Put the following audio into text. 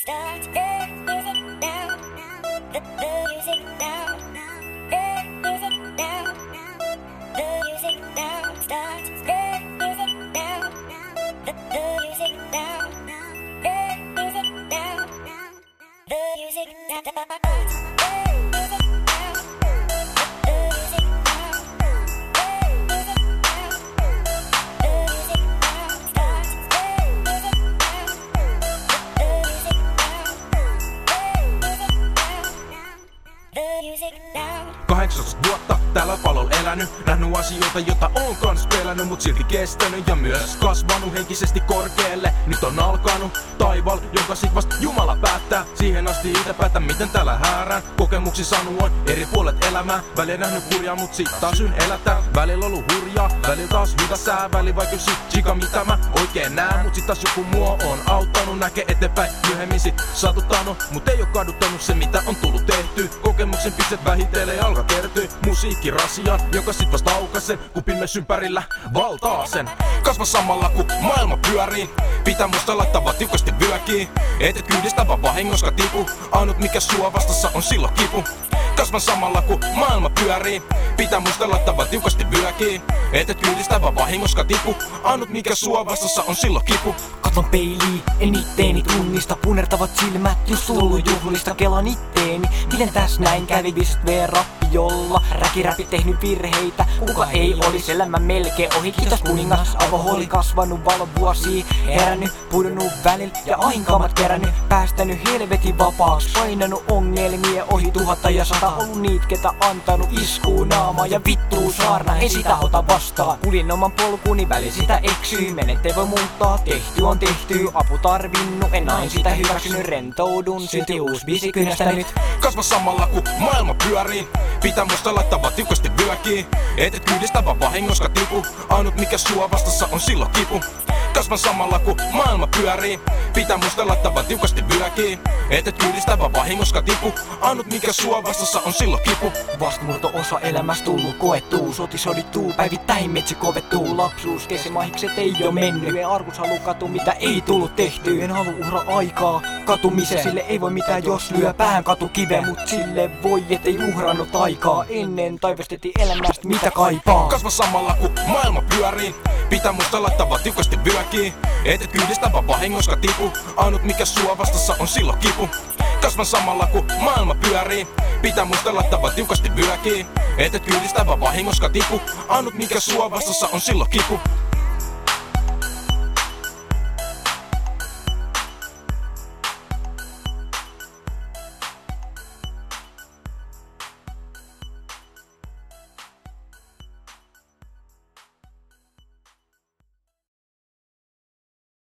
Start the music now. The music now. The music now. The music now. Start the music now. The music now. The music now. The music now. 18 vuotta tällä palolla elänyt, nähnyt asioita, jota on kans pelännyt, mut silti kestänyt ja myös kasvanut henkisesti korkealle. Nyt on alkanut taival, jonka sit vast Jumala päättää. Siihen asti ite päätä miten täällä häärään. Kokemuksi saanut on eri puolet elämää. Välillä nähnyt hurjaa, mut sit taas elätää. Välillä ollut hurjaa, välillä taas hyvä sää. Välillä vaikka sit chica mitä mä oikein näen, mut sit taas joku mua on auttanut. Näkee eteenpäin, myöhemmin sit satuttanut, mut ei oo kaduttanut se mitä on tullut tehty. Kokemuksen pistet vähitellen alkaa kertyy. Musiikki rasiaan, joka sit vasta aukasen, kun pimeys ympärillä valtaa sen. Kasva samalla kun maailma pyörii, pitää muistaa laittaa tiukasti vyökiin. Et kyydistä vaan vahingoska tipu, ainut mikä sua vastassa on silloin kipu. Kasvan samalla kun maailma pyörii, pitää muistaa laittaa tiukasti vyökiin. Et kyydistä vaan vahingoska tipu, ainut mikä sua vastassa on silloin kipu. Katon peiliin, en itteeni tunnista, punertavat silmät, jos juhlista kelan itteeni. Miten täs näin kävi viisit V-rappi, jolla räkiräpi tehnyt virheitä. Kuka ei olis elämä melkein ohi, kiitos kuningas. Avohooli kasvanut valovuosia, herännyt, pudonnut välillä ja ainkaamat kerännyt. Päästänyt helvetin vapaaksi, painanut ongelmia ohi 1000 ja 100. Ollut niitä, ketä antanut iskuu naamaa ja vittuu saarna, en sitä ota vastaan. Kulin oman polkuni, väli sitä eksyy, menette voi muuttaa, tehty on tehty. Apu tarvinnut, en aina sitä hyväksynyt, rentoudun, silti uusi biisi kynästä nyt. Kasva samalla kun maailma pyörii, pitää muistaa laittaa tiukasti vyökiin. Et kyydistä vaan vahingoska tipu, ainut mikä sua vastassa on silloin kipu. Kasvan samalla kun maailma pyörii, pitää muistaa laittaa tiukasti vyökiin. Et kyydistä vaan vahingoska tipu, ainut mikä sua vastassa on silloin kipu. Vastamurto osa elämästä tullut koettuu, sotisodittuu, päivittäin metsi kovettuu. Lapsuus, kesimahikset ei oo mennyt, en arkus halu katu mitä ei tullut tehty. En halu uhra aikaa katumiseen, sille ei voi mitään jos lyö päähän katukive. Mut sille voi ettei uhrannut aikaa, ennen taivastettiin elämästä mitä kaipaa. Kasva samalla kun maailma pyörii, pitää muistaa laittaa tiukasti vyökiin. Et kyydistä vaan vahingoska tipu, ainut mikä sua vastassa on silloin kipu. Kasvan samalla kun maailma pyörii, pitää muistaa laittaa tiukasti vyökiin. Et kyydistä vaan vahingoska tipu, ainut mikä sua vastassa on silloin kipu.